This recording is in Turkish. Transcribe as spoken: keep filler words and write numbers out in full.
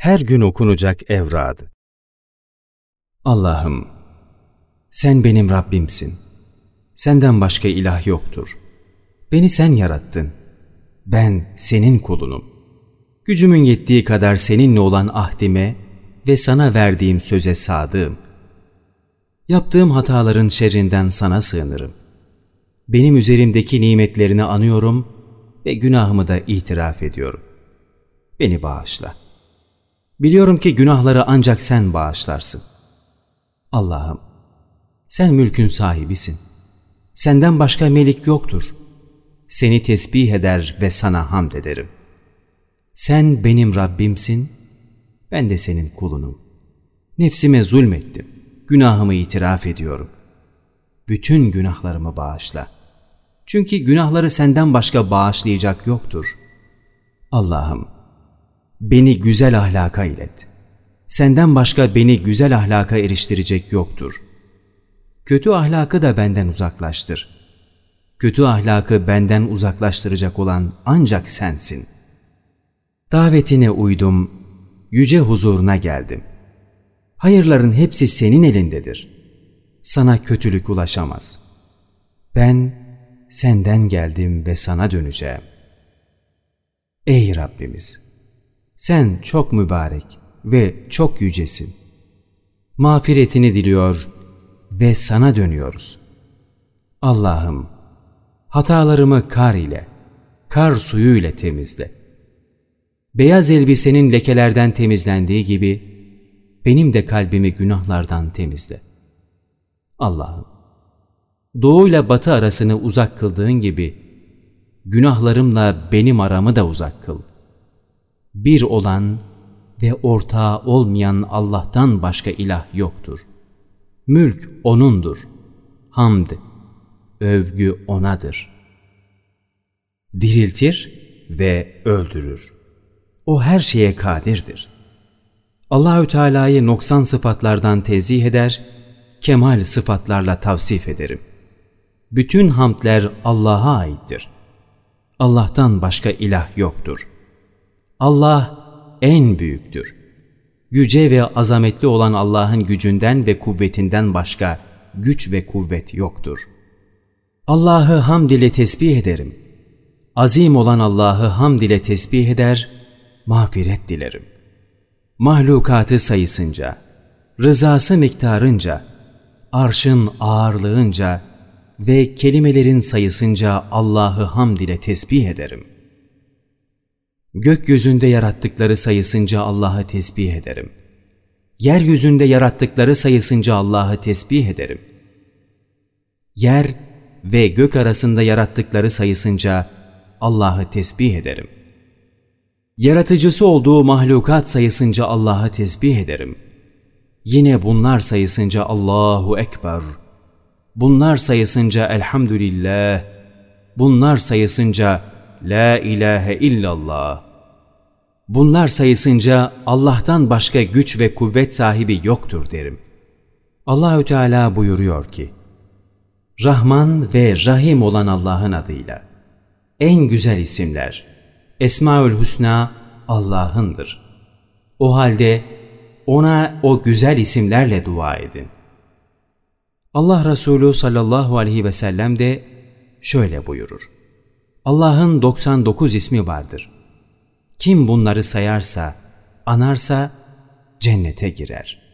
Her gün okunacak evradı. Allah'ım, sen benim Rabbimsin. Senden başka ilah yoktur. Beni sen yarattın. Ben senin kulunum. Gücümün yettiği kadar seninle olan ahdime ve sana verdiğim söze sadığım. Yaptığım hataların şerrinden sana sığınırım. Benim üzerimdeki nimetlerini anıyorum ve günahımı da itiraf ediyorum. Beni bağışla. Biliyorum ki günahları ancak sen bağışlarsın. Allah'ım, sen mülkün sahibisin. Senden başka melik yoktur. Seni tesbih eder ve sana hamd ederim. Sen benim Rabbimsin, ben de senin kulunum. Nefsime zulmettim, günahımı itiraf ediyorum. Bütün günahlarımı bağışla. Çünkü günahları senden başka bağışlayacak yoktur. Allah'ım, beni güzel ahlaka ilet. Senden başka beni güzel ahlaka eriştirecek yoktur. Kötü ahlakı da benden uzaklaştır. Kötü ahlakı benden uzaklaştıracak olan ancak sensin. Davetine uydum, yüce huzuruna geldim. Hayırların hepsi senin elindedir. Sana kötülük ulaşamaz. Ben senden geldim ve sana döneceğim. Ey Rabbimiz! Sen çok mübarek ve çok yücesin. Mağfiretini diliyor ve sana dönüyoruz. Allah'ım, hatalarımı kar ile, kar suyu ile temizle. Beyaz elbisenin lekelerden temizlendiği gibi, benim de kalbimi günahlardan temizle. Allah'ım, doğu ile batı arasını uzak kıldığın gibi, günahlarımla benim aramı da uzak kıl. Bir olan ve ortağı olmayan Allah'tan başka ilah yoktur. Mülk O'nundur. Hamd, övgü O'nadır. Diriltir ve öldürür. O her şeye kadirdir. Allahü Teala'yı noksan sıfatlardan tenzih eder, kemal sıfatlarla tavsif ederim. Bütün hamdler Allah'a aittir. Allah'tan başka ilah yoktur. Allah en büyüktür. Yüce ve azametli olan Allah'ın gücünden ve kuvvetinden başka güç ve kuvvet yoktur. Allah'ı hamd ile tesbih ederim. Azim olan Allah'ı hamd ile tesbih eder, mağfiret dilerim. Mahlukatı sayısınca, rızası miktarınca, arşın ağırlığınca ve kelimelerin sayısınca Allah'ı hamd ile tesbih ederim. Gökyüzünde yarattıkları sayısınca Allah'ı tesbih ederim. Yeryüzünde yarattıkları sayısınca Allah'ı tesbih ederim. Yer ve gök arasında yarattıkları sayısınca Allah'ı tesbih ederim. Yaratıcısı olduğu mahlukat sayısınca Allah'ı tesbih ederim. Yine bunlar sayısınca Allahu Ekber. Bunlar sayısınca Elhamdülillah. Bunlar sayısınca La ilahe illallah. Bunlar sayısınca Allah'tan başka güç ve kuvvet sahibi yoktur derim. Allahü Teala buyuruyor ki, Rahman ve Rahim olan Allah'ın adıyla. En güzel isimler, Esmaül Hüsna Allah'ındır. O halde O'na o güzel isimlerle dua edin. Allah Resulü sallallahu aleyhi ve sellem de şöyle buyurur. Allah'ın doksan dokuz ismi vardır. Kim bunları sayarsa, anarsa cennete girer.